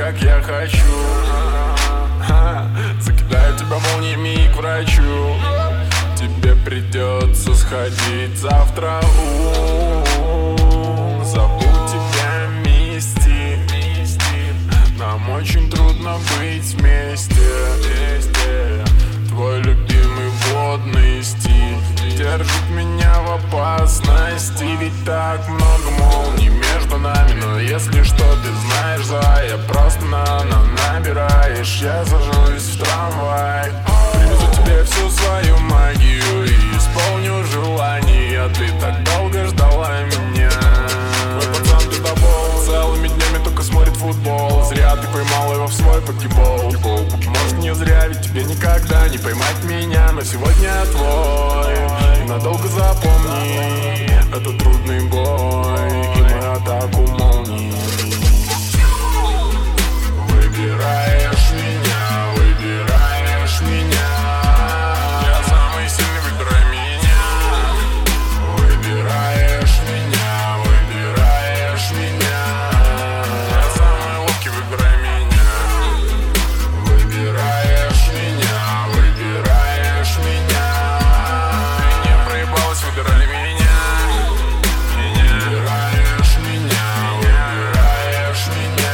как я хочу. Закидаю тебя молниями к врачу. Тебе придется сходить завтра. Забудь тебя вместе. Нам очень трудно быть вместе. Твой любимый водный стиль держит меня в опасности. Ведь так много молний между нами. Но если что, ты знаешь, зая, просто набираешь. Я сажусь в трамвай, привезу тебе всю свою магию и исполню желание. Ты так долго ждала меня. Твой пацан пиздобол целыми днями только смотрит футбол. Зря ты поймал его в свой покебол. Может, не зря, ведь тебе никогда не поймать меня. Но сегодня твой, и надолго запомни. Это трудный бой и мою атаку молний. Выбираешь меня, выбираешь меня. Я самый сильный, выбирай меня. Выбираешь меня, выбираешь меня. Я самый ловкий, выбирай меня. Выбираешь меня, выбираешь меня. Ты не проебалась, выбирай меня. Выбираешь меня, выбираешь меня.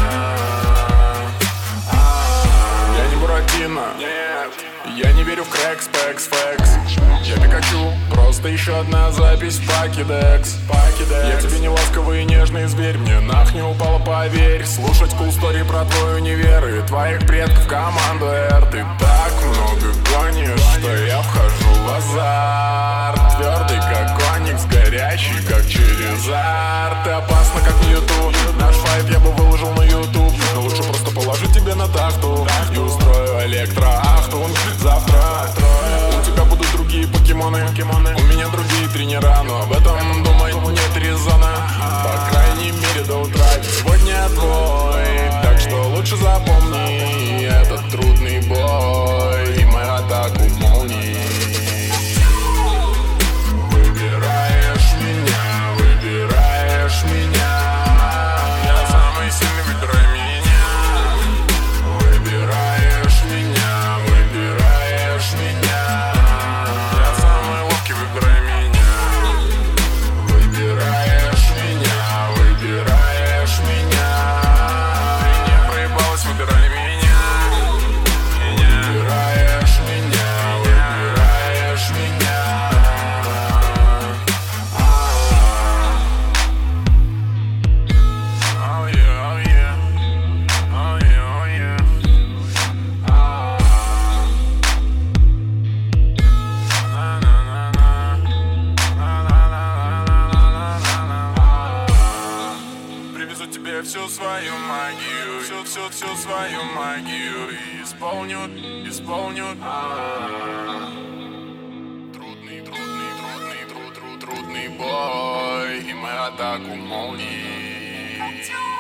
Я не Буратино, нет. Я не верю в крэк, спекс, фэкс. Я Пикачу, просто еще одна запись в покедекс. Я тебе не ласковый и нежный зверь. Мне нах не упало, поверь. Слушать cool story про твой универ и твоих предков команду R. Ты так много гонишь, что я вхожу в азарт. Твердый как коникс, горячий как через арт. Ты опасна как Мьюту. Наш файт я бы выложил на YouTube. Но лучше просто положу тебе на тахту и устрою электроахтунг. Завтра у тебя будут другие покемоны. У меня другие тренера, но об этом думать нет резона. По крайней мере до утра. Сегодня твой, так что лучше запомни этот трудный бой и мою атаку молний. Выбираешь меня, выбираешь меня. Я самый сильный, выбирай меня. Выбираешь меня, выбираешь меня. Я самый ловкий, выбирай меня. Выбираешь меня, выбираешь меня. Ты не проебалась, выбирай меня. Выбираешь меня, выбираешь меня. Oh yeah, oh yeah. Oh yeah, oh yeah. Привезу тебе всю свою магию, всю свою магию и исполню. Трудный бой и мою атаку молний.